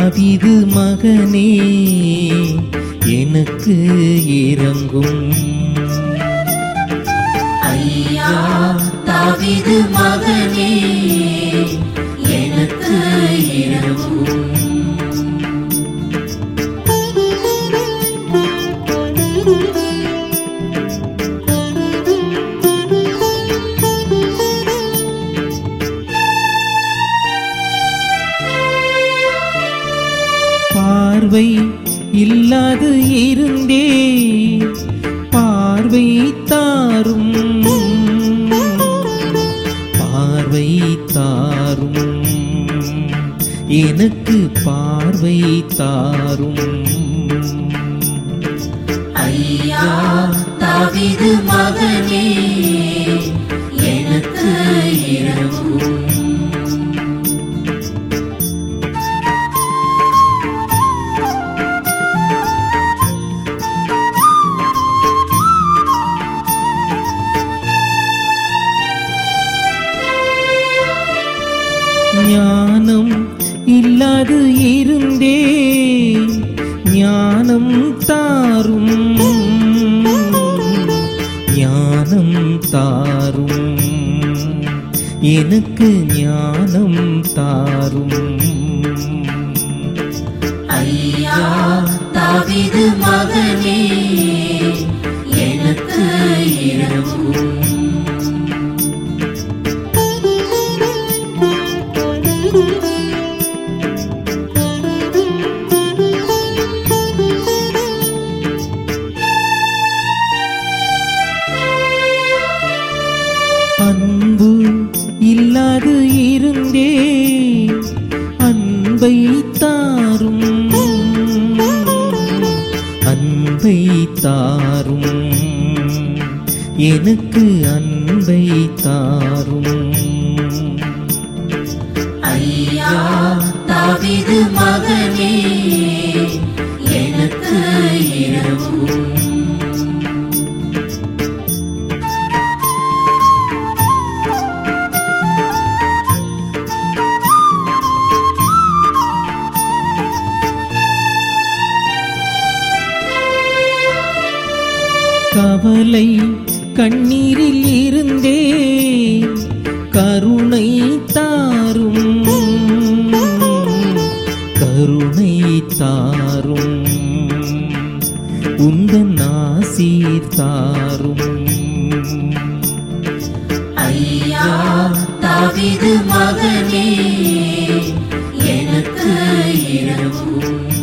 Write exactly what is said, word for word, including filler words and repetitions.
தாவீது மகனே எனக்கு இரங்கும். ஐயா தாவீது மகனே எனக்கு இரங்கும். பார்வை இல்லாது இருந்தே பார்வை தாரும், பார்வை தாரும், எனக்கு பார்வை தாரும். ஐயா தாவீது மகனே எனக்கு இரங்கும். ஞானம் இல்லாது இருந்தே ஞானம் தாரும், ஞானம் தாரும், எனக்கு ஞானம் தாரும். ஐயா தாவீது மகனே எனக்கு இரங்கும். அன்பு இல்லாது இருந்தே அன்பை தாரும், அன்பை தாரும், எனக்கு அன்பை தாரும். ஐயா தாவீது மகனே எனக்கு இரங்கும். கவலை கண்ணீரில் இருந்தே கருணை தாரும், கருணை தாரும், உந்தன் ஆசீர் தாரும். ஐயா தாவீது மகனே எனக்கு இரங்கும்.